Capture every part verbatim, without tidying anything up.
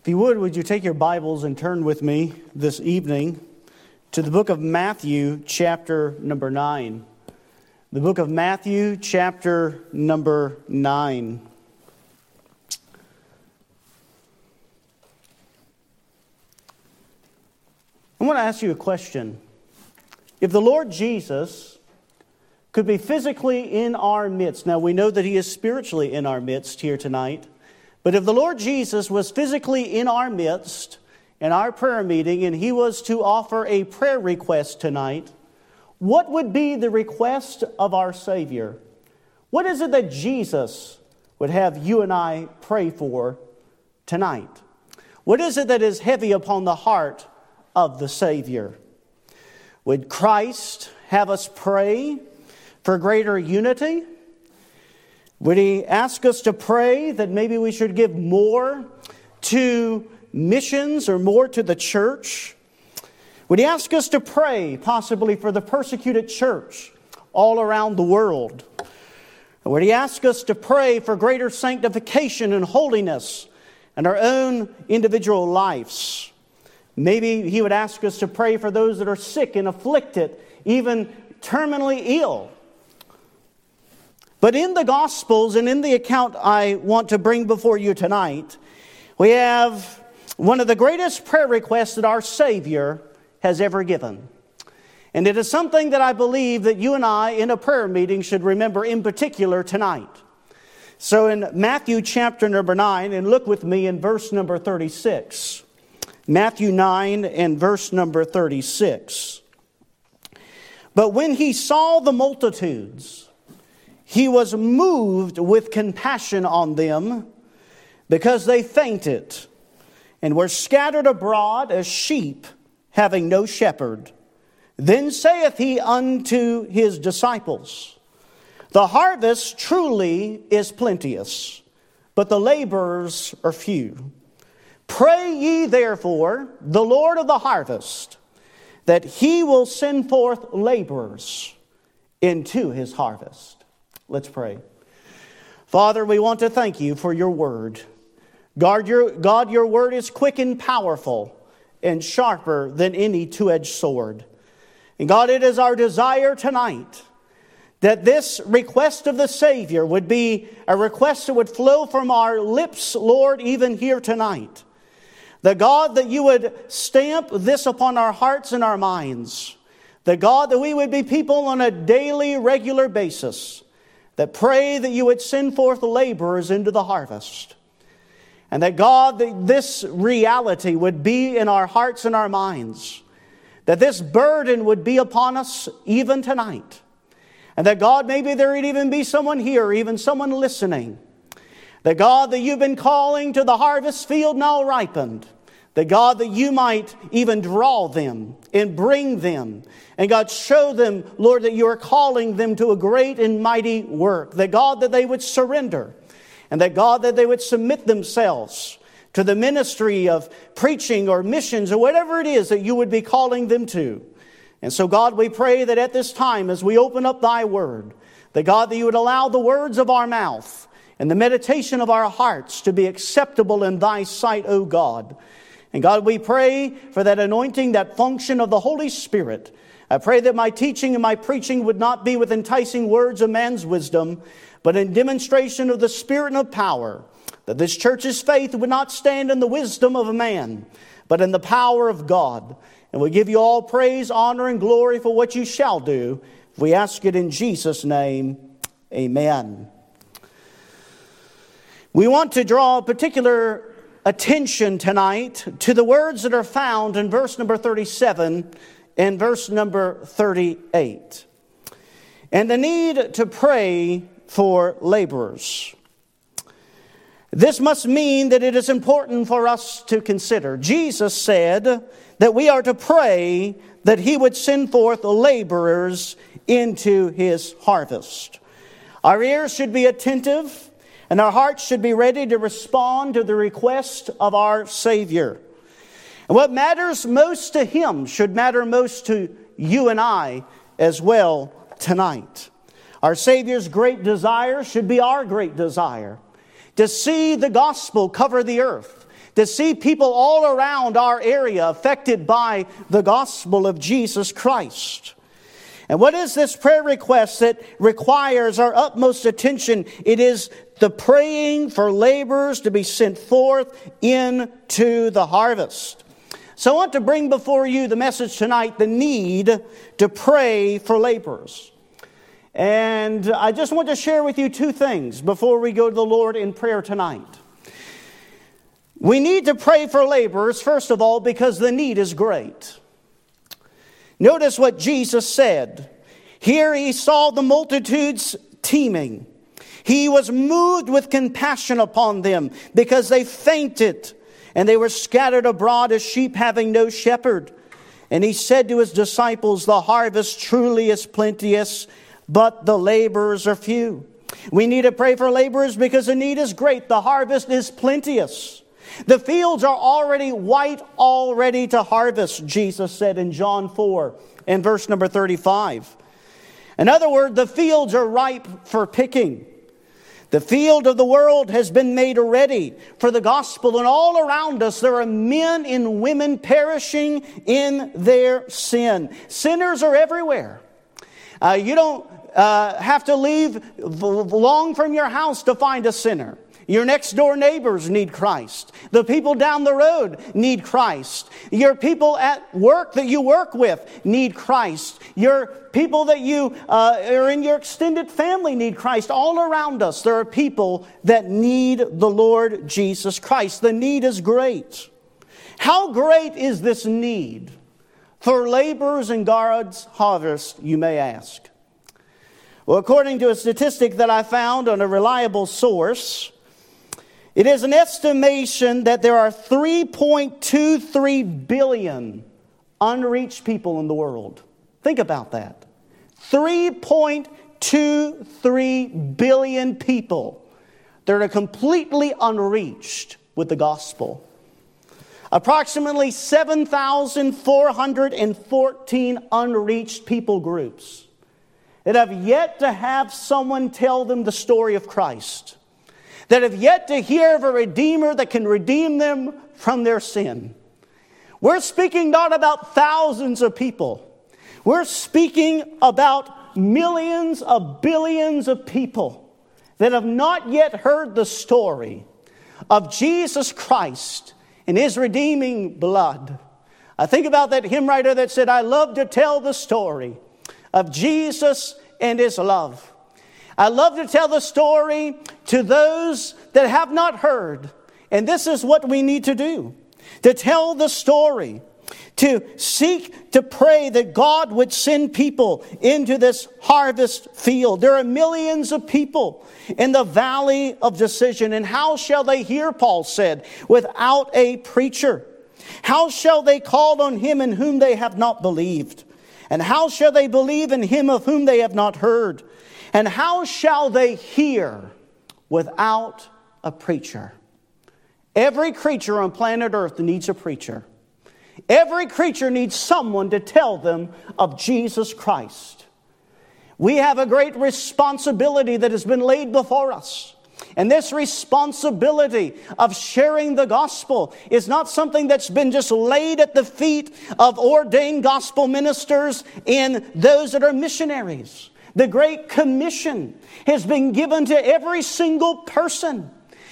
If you would, would you take your Bibles and turn with me this evening to the book of Matthew, chapter number nine. The book of Matthew, chapter number nine. I want to ask you a question. If the Lord Jesus could be physically in our midst, now we know that He is spiritually in our midst here tonight, but if the Lord Jesus was physically in our midst in our prayer meeting and He was to offer a prayer request tonight, what would be the request of our Savior? What is it that Jesus would have you and I pray for tonight? What is it that is heavy upon the heart of the Savior? Would Christ have us pray for greater unity? Would He ask us to pray that maybe we should give more to missions or more to the church? Would He ask us to pray possibly for the persecuted church all around the world? Would He ask us to pray for greater sanctification and holiness in our own individual lives? Maybe He would ask us to pray for those that are sick and afflicted, even terminally ill. But in the Gospels and in the account I want to bring before you tonight, we have one of the greatest prayer requests that our Savior has ever given. And it is something that I believe that you and I in a prayer meeting should remember in particular tonight. So in Matthew chapter number nine, and look with me in verse number thirty-six. Matthew nine and verse number thirty-six. But when He saw the multitudes, He was moved with compassion on them, because they fainted and were scattered abroad as sheep having no shepherd. Then saith He unto His disciples, The harvest truly is plenteous, but the laborers are few. Pray ye therefore the Lord of the harvest, that He will send forth laborers into His harvest. Let's pray. Father, we want to thank You for Your word. God, your, God, Your word is quick and powerful and sharper than any two-edged sword. And God, it is our desire tonight that this request of the Savior would be a request that would flow from our lips, Lord, even here tonight. The God, that You would stamp this upon our hearts and our minds. The God, that we would be people on a daily, regular basis that pray that You would send forth laborers into the harvest. And that God, that this reality would be in our hearts and our minds. That this burden would be upon us even tonight. And that God, maybe there would even be someone here, even someone listening. That God, that You've been calling to the harvest field now ripened. That God, that You might even draw them and bring them. And God, show them, Lord, that You are calling them to a great and mighty work. That God, that they would surrender. And that God, that they would submit themselves to the ministry of preaching or missions or whatever it is that You would be calling them to. And so God, we pray that at this time as we open up Thy word, that God, that You would allow the words of our mouth and the meditation of our hearts to be acceptable in Thy sight, O God. And God, we pray for that anointing, that function of the Holy Spirit. I pray that my teaching and my preaching would not be with enticing words of man's wisdom, but in demonstration of the Spirit and of power. That this church's faith would not stand in the wisdom of a man, but in the power of God. And we give You all praise, honor, and glory for what You shall do. We ask it in Jesus' name. Amen. We want to draw particular attention tonight to the words that are found in verse number thirty-seven and verse number thirty-eight. And the need to pray for laborers. This must mean that it is important for us to consider. Jesus said that we are to pray that He would send forth laborers into His harvest. Our ears should be attentive, and our hearts should be ready to respond to the request of our Savior. And what matters most to Him should matter most to you and I as well tonight. Our Savior's great desire should be our great desire. To see the gospel cover the earth. to see people all around our area affected by the gospel of Jesus Christ. And what is this prayer request that requires our utmost attention? It is the praying for laborers to be sent forth into the harvest. So I want to bring before you the message tonight, the need to pray for laborers. And I just want to share with you two things before we go to the Lord in prayer tonight. We need to pray for laborers, first of all, because the need is great. Notice what Jesus said. Here he saw the multitudes teeming. He was moved with compassion upon them because they fainted and they were scattered abroad as sheep having no shepherd. And he said to his disciples, the harvest truly is plenteous, but the laborers are few. We need to pray for laborers because the need is great. The harvest is plenteous. The fields are already white, all ready to harvest, Jesus said in John four and verse number thirty-five. In other words, the fields are ripe for picking. The field of the world has been made ready for the gospel, and all around us there are men and women perishing in their sin. Sinners are everywhere. Uh, you don't uh, have to leave long from your house to find a sinner. Your next door neighbors need Christ. The people down the road need Christ. Your people at work that you work with need Christ. Your people that you uh, are in your extended family need Christ. All around us there are people that need the Lord Jesus Christ. The need is great. How great is this need for laborers in God's harvest, you may ask? Well, according to a statistic that I found on a reliable source, it is an estimation that there are three point two three billion unreached people in the world. Think about that. three point two three billion people that are completely unreached with the gospel. Approximately seven thousand four hundred fourteen unreached people groups that have yet to have someone tell them the story of Christ, that have yet to hear of a Redeemer that can redeem them from their sin. We're speaking not about thousands of people. We're speaking about millions of billions of people that have not yet heard the story of Jesus Christ and His redeeming blood. I think about that hymn writer that said, I love to tell the story of Jesus and His love. I love to tell the story to those that have not heard. And this is what we need to do. To tell the story. To seek to pray that God would send people into this harvest field. There are millions of people in the valley of decision. And how shall they hear, Paul said, without a preacher? How shall they call on Him in whom they have not believed? And how shall they believe in Him of whom they have not heard? And how shall they hear without a preacher? Every creature on planet Earth needs a preacher. Every creature needs someone to tell them of Jesus Christ. We have a great responsibility that has been laid before us. And this responsibility of sharing the gospel is not something that's been just laid at the feet of ordained gospel ministers and those that are missionaries. The Great Commission has been given to every single person.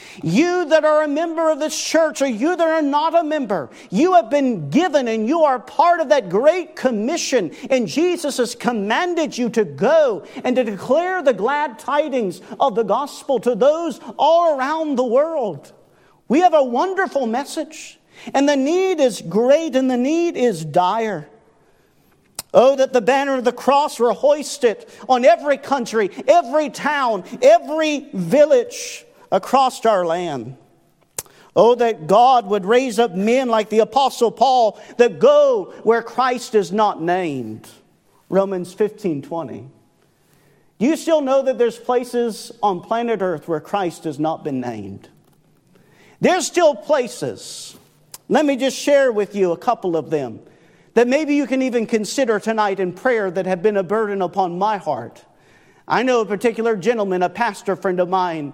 You that are a member of this church, or you that are not a member, you have been given and you are part of that Great Commission. And Jesus has commanded you to go and to declare the glad tidings of the gospel to those all around the world. We have a wonderful message, and the need is great and the need is dire. Oh, that the banner of the cross were hoisted on every country, every town, every village across our land. Oh, that God would raise up men like the Apostle Paul that go where Christ is not named. Romans fifteen twenty. Do you still know that there's places on planet Earth where Christ has not been named? There's still places. Let me just share with you a couple of them that maybe you can even consider tonight in prayer that have been a burden upon my heart. I know a particular gentleman, a pastor friend of mine,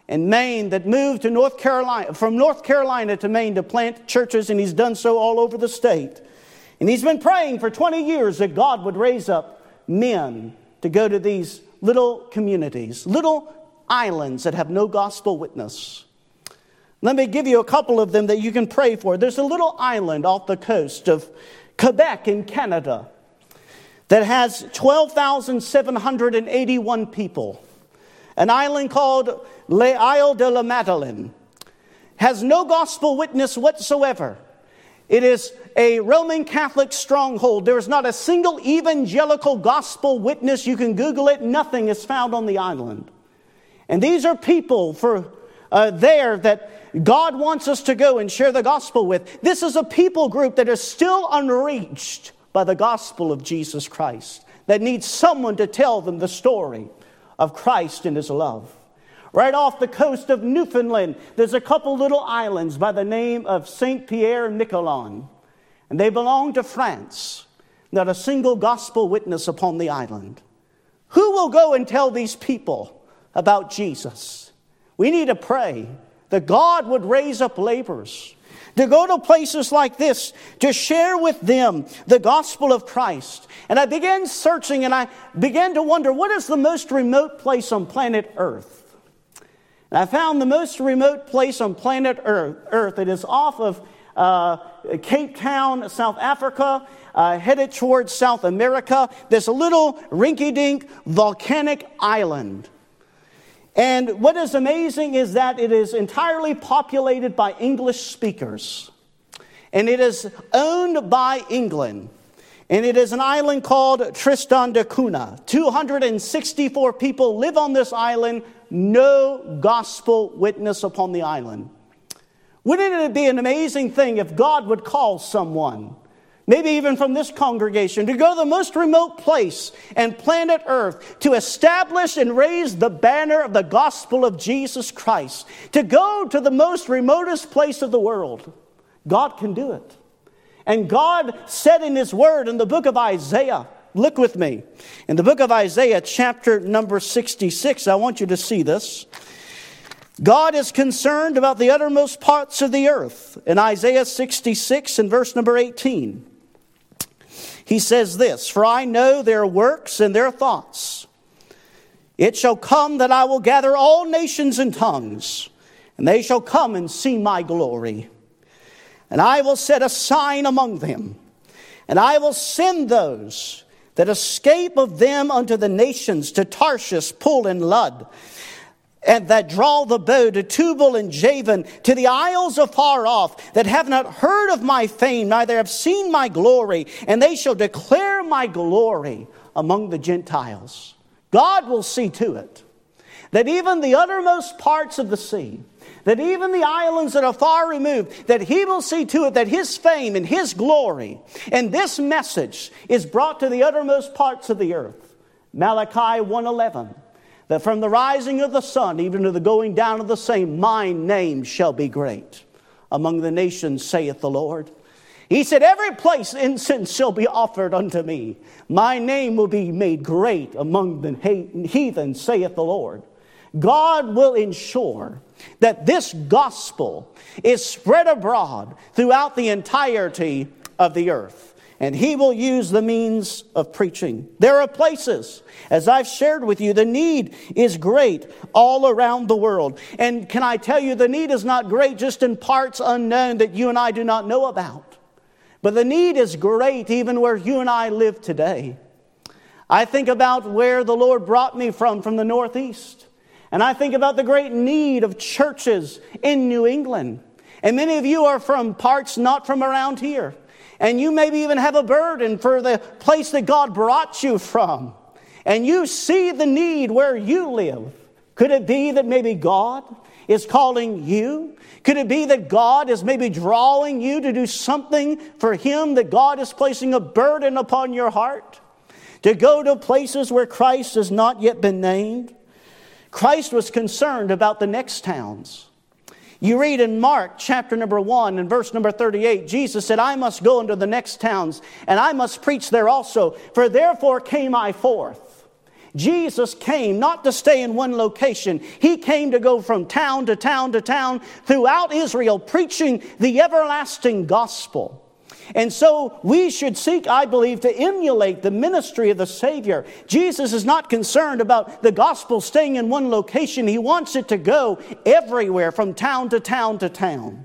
in Maine that moved to North Carolina, from North Carolina to Maine to plant churches, and he's done so all over the state. And he's been praying for twenty years that God would raise up men to go to these little communities, little islands that have no gospel witness. Let me give you a couple of them that you can pray for. There's a little island off the coast of Quebec in Canada that has twelve thousand seven hundred eighty-one people. An island called Les Isles de la Madeleine has no gospel witness whatsoever. It is a Roman Catholic stronghold. There is not a single evangelical gospel witness. You can Google it. Nothing is found on the island. And these are people for uh, there that God wants us to go and share the gospel with. This is a people group that is still unreached by the gospel of Jesus Christ, that needs someone to tell them the story of Christ and His love. Right off the coast of Newfoundland, there's a couple little islands by the name of Saint Pierre and Miquelon, and they belong to France. Not a single gospel witness upon the island. Who will go and tell these people about Jesus? We need to pray that God would raise up laborers to go to places like this, to share with them the gospel of Christ. And I began searching, and I began to wonder, what is the most remote place on planet Earth? And I found the most remote place on planet Earth. Earth. It is off of uh, Cape Town, South Africa, uh, headed towards South America. There's a little rinky-dink volcanic island. And what is amazing is that it is entirely populated by English speakers. And it is owned by England. And it is an island called Tristan da Cunha. two hundred sixty-four people live on this island. No gospel witness upon the island. Wouldn't it be an amazing thing if God would call someone, maybe even from this congregation, to go to the most remote place and planet Earth to establish and raise the banner of the gospel of Jesus Christ, to go to the most remotest place of the world? God can do it. And God said in His Word in the book of Isaiah, look with me, in the book of Isaiah chapter number sixty-six, I want you to see this. God is concerned about the uttermost parts of the earth. In Isaiah sixty-six and verse number eighteen. He says this, "For I know their works and their thoughts. It shall come that I will gather all nations and tongues, and they shall come and see my glory. And I will set a sign among them, and I will send those that escape of them unto the nations, to Tarshish, Pul, and Lud, and that draw the bow, to Tubal and Javan, to the isles afar off, that have not heard of my fame, neither have seen my glory, and they shall declare my glory among the Gentiles." God will see to it that even the uttermost parts of the sea, that even the islands that are far removed, that He will see to it that His fame and His glory and this message is brought to the uttermost parts of the earth. Malachi one eleven. That from the rising of the sun, even to the going down of the same, my name shall be great among the nations, saith the Lord. He said, every place incense shall be offered unto me. My name will be made great among the heathen, saith the Lord. God will ensure that this gospel is spread abroad throughout the entirety of the earth. And He will use the means of preaching. There are places, as I've shared with you, the need is great all around the world. And can I tell you, the need is not great just in parts unknown that you and I do not know about. But the need is great even where you and I live today. I think about where the Lord brought me from, from the Northeast. And I think about the great need of churches in New England. And many of you are from parts not from around here. And you maybe even have a burden for the place that God brought you from. And you see the need where you live. Could it be that maybe God is calling you? Could it be that God is maybe drawing you to do something for Him, that God is placing a burden upon your heart? To go to places where Christ has not yet been named? Christ was concerned about the next towns. You read in Mark chapter number one and verse number thirty-eight, Jesus said, I must go into the next towns, and I must preach there also, for therefore came I forth. Jesus came not to stay in one location. He came to go from town to town to town throughout Israel, preaching the everlasting gospel. And so we should seek, I believe, to emulate the ministry of the Savior. Jesus is not concerned about the gospel staying in one location. He wants it to go everywhere, from town to town to town.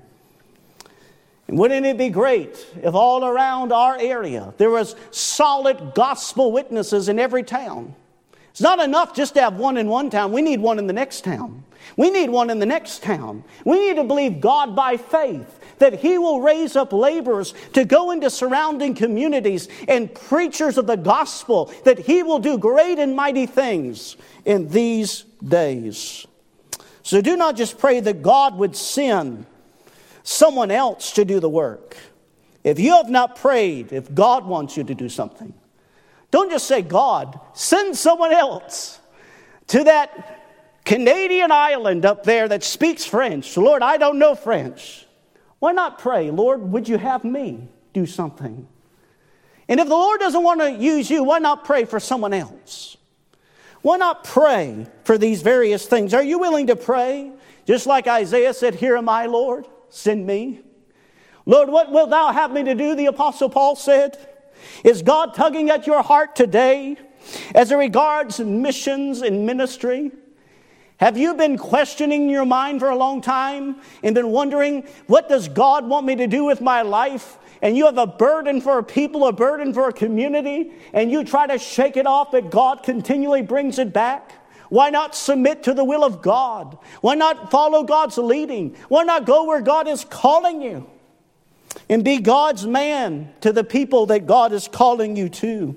And wouldn't it be great if all around our area there was solid gospel witnesses in every town? It's not enough just to have one in one town. We need one in the next town. We need one in the next town. We need to believe God by faith that He will raise up laborers to go into surrounding communities and preachers of the gospel, that He will do great and mighty things in these days. So do not just pray that God would send someone else to do the work. If you have not prayed, if God wants you to do something, don't just say, God, send someone else to that Canadian island up there that speaks French. Lord, I don't know French. Why not pray, Lord, would you have me do something? And if the Lord doesn't want to use you, why not pray for someone else? Why not pray for these various things? Are you willing to pray? Just like Isaiah said, here am I, Lord, send me. Lord, what wilt thou have me to do, the Apostle Paul said? Is God tugging at your heart today as it regards missions and ministry? Have you been questioning your mind for a long time and been wondering, what does God want me to do with my life? And you have a burden for a people, a burden for a community, and you try to shake it off, but God continually brings it back. Why not submit to the will of God? Why not follow God's leading? Why not go where God is calling you? And be God's man to the people that God is calling you to.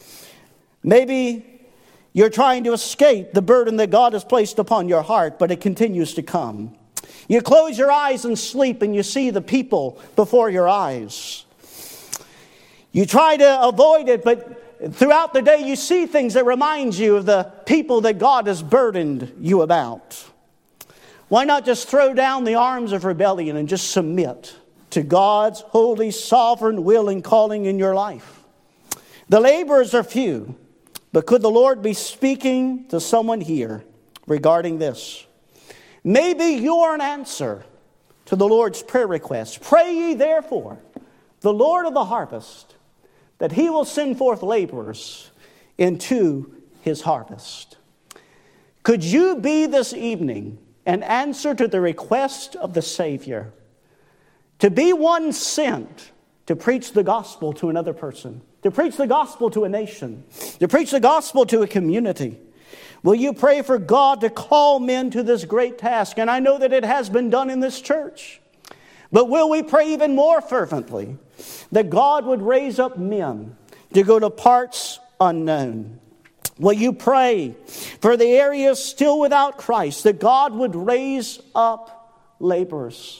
Maybe you're trying to escape the burden that God has placed upon your heart, but it continues to come. You close your eyes and sleep, and you see the people before your eyes. You try to avoid it, but throughout the day you see things that remind you of the people that God has burdened you about. Why not just throw down the arms of rebellion and just submit to God's holy, sovereign will and calling in your life? The laborers are few, but could the Lord be speaking to someone here regarding this? Maybe you are an answer to the Lord's prayer request. Pray ye therefore the Lord of the harvest, that He will send forth laborers into His harvest. Could you be this evening an answer to the request of the Savior, to be one sent to preach the gospel to another person, to preach the gospel to a nation, to preach the gospel to a community? Will you pray for God to call men to this great task? And I know that it has been done in this church. But will we pray even more fervently that God would raise up men to go to parts unknown? Will you pray for the areas still without Christ, that God would raise up laborers?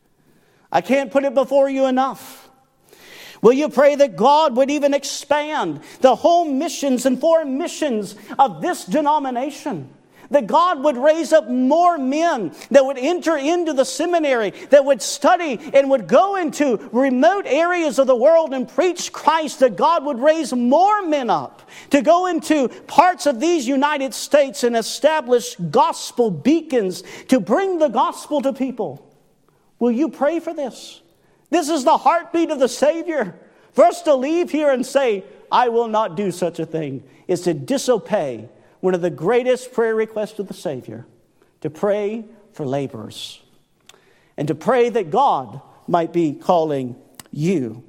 I can't put it before you enough. Will you pray that God would even expand the home missions and foreign missions of this denomination? That God would raise up more men that would enter into the seminary, that would study and would go into remote areas of the world and preach Christ. That God would raise more men up to go into parts of these United States and establish gospel beacons to bring the gospel to people. Will you pray for this? This is the heartbeat of the Savior. For us to leave here and say, I will not do such a thing, is to disobey one of the greatest prayer requests of the Savior, to pray for laborers and to pray that God might be calling you.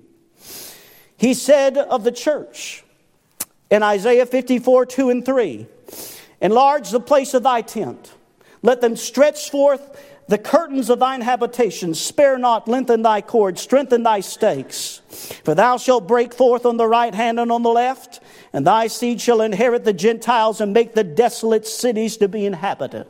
He said of the church in Isaiah fifty-four, two and three, enlarge the place of thy tent. Let them stretch forth the curtains of thine habitation. Spare not, lengthen thy cords, strengthen thy stakes. For thou shalt break forth on the right hand and on the left, and thy seed shall inherit the Gentiles and make the desolate cities to be inhabited.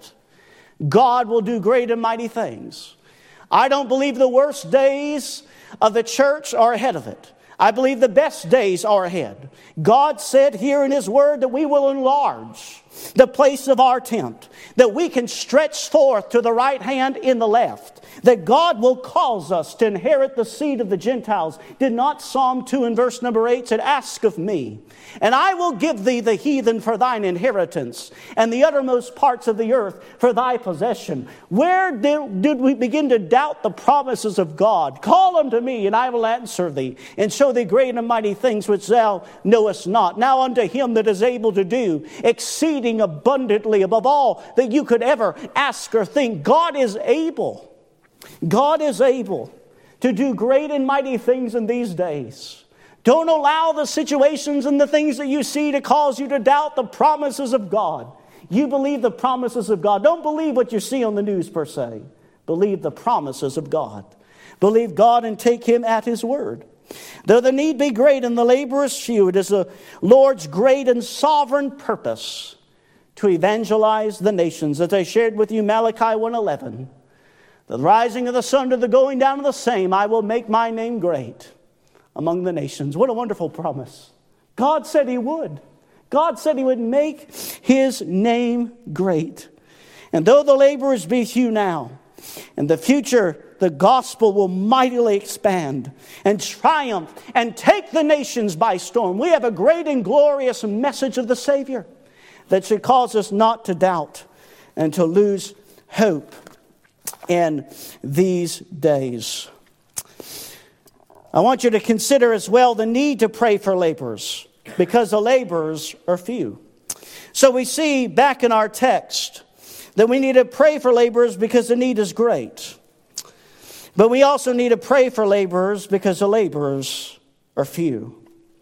God will do great and mighty things. I don't believe the worst days of the church are ahead of it. I believe the best days are ahead. God said here in His Word that we will enlarge the place of our tent, that we can stretch forth to the right hand in the left, that God will cause us to inherit the seed of the Gentiles. Did not Psalm two and verse number eight said, ask of me, and I will give thee the heathen for thine inheritance, and the uttermost parts of the earth for thy possession. Where did, did we begin to doubt the promises of God? Call unto me, and I will answer thee, and show thee great and mighty things which thou knowest not. Now unto him that is able to do exceeding abundantly above all that you could ever ask or think. God is able. God is able to do great and mighty things in these days. Don't allow the situations and the things that you see to cause you to doubt the promises of God. You believe the promises of God. Don't believe what you see on the news per se. Believe the promises of God. Believe God and take him at his word. Though the need be great and the laborers few, it is the Lord's great and sovereign purpose to evangelize the nations. As I shared with you, Malachi one eleven. The rising of the sun to the going down of the same, I will make my name great among the nations. What a wonderful promise. God said he would. God said he would make his name great. And though the laborers be few now, in the future the gospel will mightily expand and triumph and take the nations by storm. We have a great and glorious message of the Savior that should cause us not to doubt and to lose hope in these days. I want you to consider as well the need to pray for laborers, because the laborers are few. So we see back in our text that we need to pray for laborers because the need is great. But we also need to pray for laborers because the laborers are few.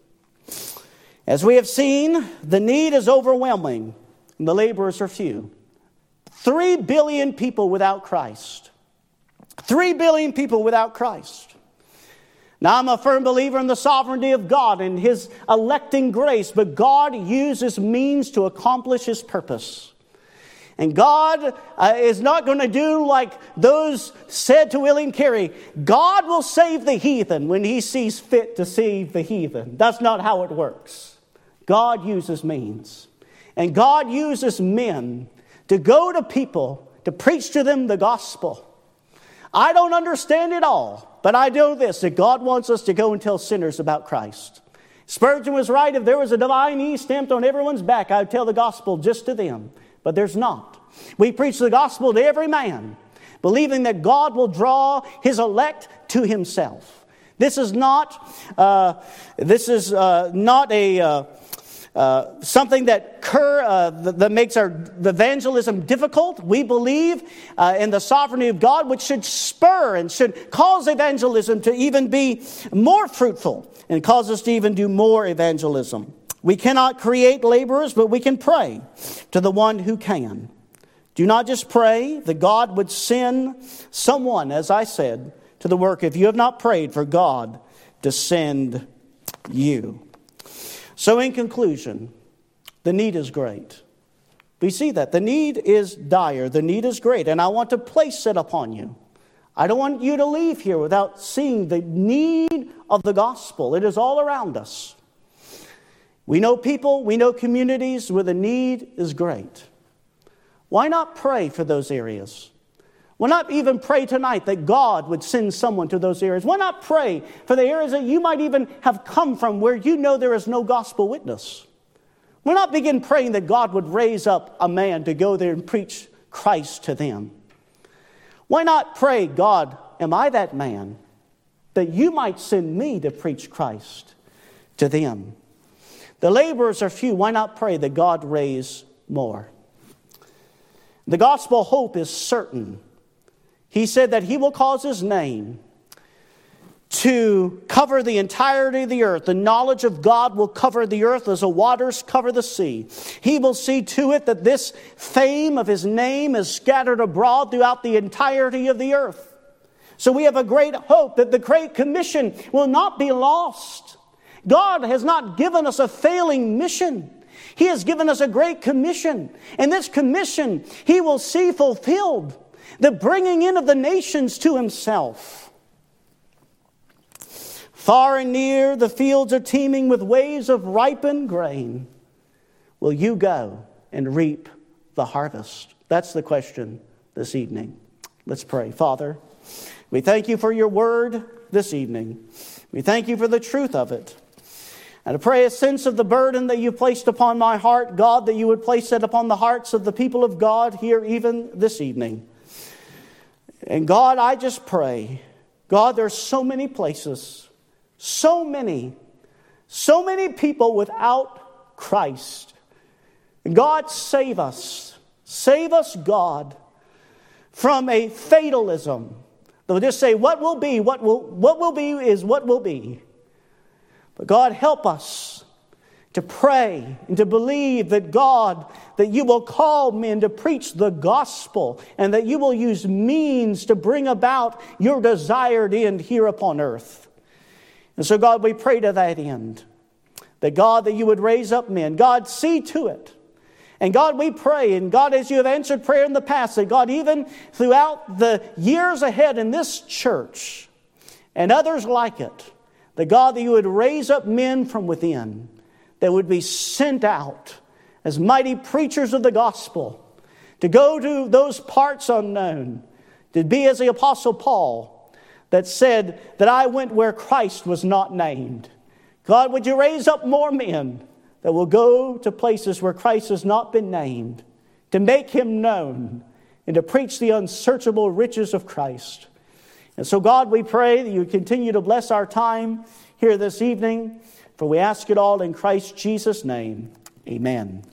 As we have seen, the need is overwhelming and the laborers are few. Three billion people without Christ. Three billion people without Christ. Now, I'm a firm believer in the sovereignty of God and his electing grace, but God uses means to accomplish his purpose. And God uh, is not going to do like those said to William Carey, God will save the heathen when he sees fit to save the heathen. That's not how it works. God uses means. And God uses men to go to people, to preach to them the gospel. I don't understand it all, but I know this, that God wants us to go and tell sinners about Christ. Spurgeon was right. If there was a divine E stamped on everyone's back, I would tell the gospel just to them. But there's not. We preach the gospel to every man, believing that God will draw his elect to himself. This is not, uh, this is uh, not a... Uh, Uh, something that cur, uh, that, that makes our evangelism difficult. We believe uh, in the sovereignty of God, which should spur and should cause evangelism to even be more fruitful and cause us to even do more evangelism. We cannot create laborers, but we can pray to the one who can. Do not just pray that God would send someone, as I said, to the work if you have not prayed for God to send you. So in conclusion, the need is great. We see that. The need is dire. The need is great. And I want to place it upon you. I don't want you to leave here without seeing the need of the gospel. It is all around us. We know people, we know communities where the need is great. Why not pray for those areas? Why not even pray tonight that God would send someone to those areas? Why not pray for the areas that you might even have come from where you know there is no gospel witness? Why not begin praying that God would raise up a man to go there and preach Christ to them? Why not pray, God, am I that man, that you might send me to preach Christ to them? The laborers are few. Why not pray that God raise more? The gospel hope is certain. He said that he will cause his name to cover the entirety of the earth. The knowledge of God will cover the earth as the waters cover the sea. He will see to it that this fame of his name is scattered abroad throughout the entirety of the earth. So we have a great hope that the Great Commission will not be lost. God has not given us a failing mission. He has given us a great commission. And this commission he will see fulfilled. The bringing in of the nations to himself. Far and near, the fields are teeming with waves of ripened grain. Will you go and reap the harvest? That's the question this evening. Let's pray. Father, we thank you for your word this evening. We thank you for the truth of it. And I pray a sense of the burden that you placed upon my heart, God, that you would place it upon the hearts of the people of God here even this evening. And God, I just pray, God, there's so many places, so many, so many people without Christ. And God, save us. Save us, God, from a fatalism. They'll just say, what will be, what will, what will be is what will be. But God, help us to pray and to believe that God, that you will call men to preach the gospel and that you will use means to bring about your desired end here upon earth. And so God, we pray to that end, that God, that you would raise up men. God, see to it. And God, we pray, and God, as you have answered prayer in the past, that God, even throughout the years ahead in this church and others like it, that God, that you would raise up men from within that would be sent out as mighty preachers of the gospel to go to those parts unknown, to be as the Apostle Paul that said that I went where Christ was not named. God, would you raise up more men that will go to places where Christ has not been named, to make him known and to preach the unsearchable riches of Christ. And so, God, we pray that you continue to bless our time here this evening, for we ask it all in Christ Jesus' name. Amen.